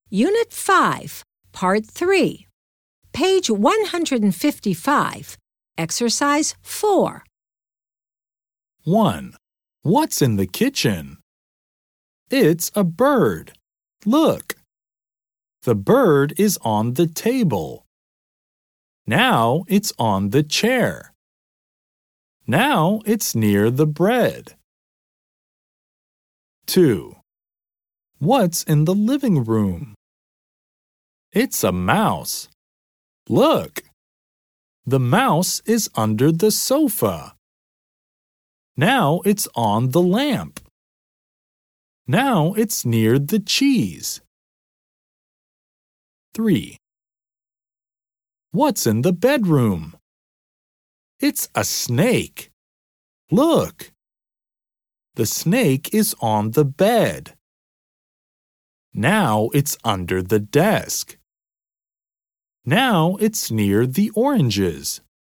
Unit 5, Part 3, page 155, Exercise 4. 1. What's in the kitchen? It's a bird. Look. The bird is on the table. Now it's on the chair. Now it's near the bread. 2. What's in the living room? It's a mouse. Look! The mouse is under the sofa. Now it's on the lamp. Now it's near the cheese. 3. What's in the bedroom? It's a snake. Look! The snake is on the bed. Now it's under the desk. Now it's near the oranges.